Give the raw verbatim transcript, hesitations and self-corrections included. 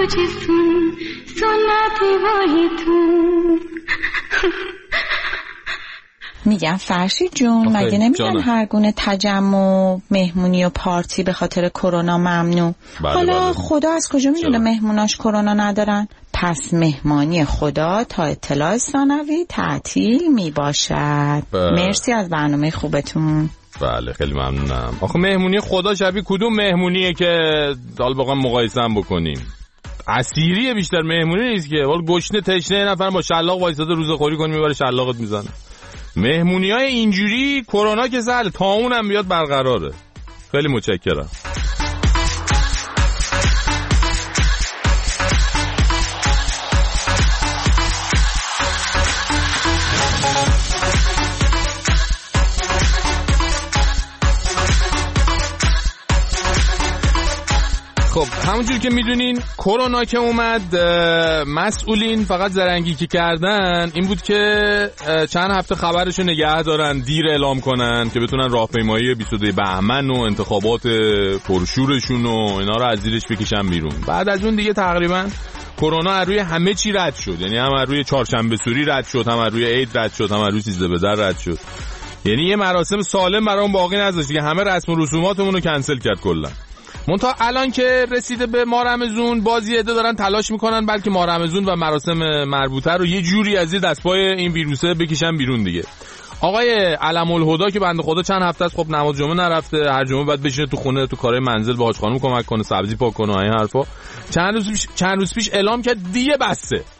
जिसम सुना थी वही तुम. میگم فرشید جون مگه نمیگن هر گونه تجمع مهمونی و پارتی به خاطر کرونا ممنوع؟ بله حالا بله. خدا از کجا میدونه مهموناش کرونا ندارن؟ پس مهمانی خدا تا اطلاع ثانوی تعطیل میباشد. بله. مرسی از برنامه خوبتون. بله خیلی ممنونم. آخه مهمونی خدا شبیه کدوم مهمونیه که دال واقعا مقایسه هم بکنیم؟ اسیریه بیشتر، مهمونی نیست که. ولی گشنه تشنه نفر با شلاق وایساده روزخوری کنی میبره شلاقت میزنه. مهمونی‌های اینجوری کرونا که سهل تا اونم بیاد برقراره. خیلی متشکرم. خب همونجور که میدونین کرونا که اومد مسئولین فقط زرنگی که کردن این بود که چند هفته خبرشو نگه دارن، دیر اعلام کنن که بتونن راهپیمایی بیست و دو بهمن و انتخابات پرشورشون و اینا رو از زیرش بکشن بیرون. بعد از اون دیگه تقریبا کرونا از روی همه چی رد شد، یعنی هم از روی چهارشنبه سوری رد شد، هم از روی عید رد شد، هم از روی سیزده بدر رد شد. یعنی یه مراسم سالم برام باقی نذاشت که همه رسم و رسوماتمون رو کنسل کرد کلا. منتها الان که رسیده به ماه رمضان باز یه عده دارن تلاش میکنن بلکه ماه رمضان و مراسم مربوطه رو یه جوری از زیر دستپای این ویروسه بکشن بیرون دیگه. آقای علم الهدا که بنده خدا چند هفته است خب نماز جمعه نرفته، هر جمعه بعد بشینه تو خونه تو کارهای منزل با حاج خانم کمک کنه، سبزی پاک کنه، این حرفا. چند روز پیش چند روز پیش اعلام کرد دیگه بسته.